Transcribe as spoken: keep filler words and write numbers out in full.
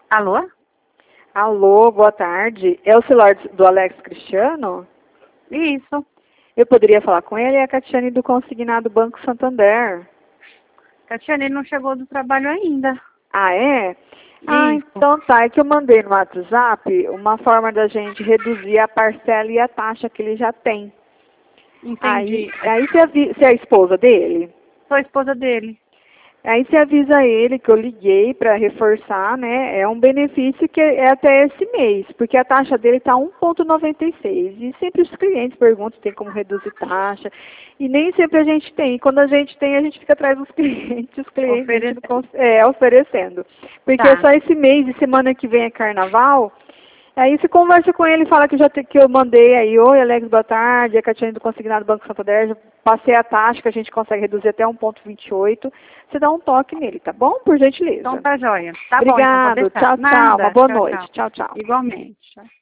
Alô? Alô, boa tarde. É o celular do Alex Cristiano? Isso. Eu poderia falar com ele? É a Catiane do Consignado Banco Santander. Catiane, ele não chegou do trabalho ainda. Ah, é? Ah, Isso. então tá. É que eu mandei no WhatsApp uma forma da gente reduzir a parcela e a taxa que ele já tem. Entendi. Aí, aí você, avi- você é a esposa dele? Sou a esposa dele. Aí você avisa ele que eu liguei para reforçar, né? É um benefício que é até esse mês, porque a taxa dele está um vírgula noventa e seis. E sempre os clientes perguntam se tem como reduzir taxa. E nem sempre a gente tem. E quando a gente tem, a gente fica atrás dos clientes, os clientes a gente não Oferecendo. cons- é, oferecendo. Porque é Tá. só esse mês e semana que vem é carnaval. Aí você conversa com ele e fala que, já te- que eu mandei aí, oi Alex, boa tarde, é a Catiane do Consignado Banco Santander, já passei a taxa que a gente consegue reduzir até um vírgula vinte e oito. Você dá um toque nele, tá bom? Por Então gentileza. tá joia. Tá bom, então pode Obrigado, deixar. tchau, tchau, uma Nada. boa Tchau, tchau. noite, tchau, tchau. Igualmente. Tchau.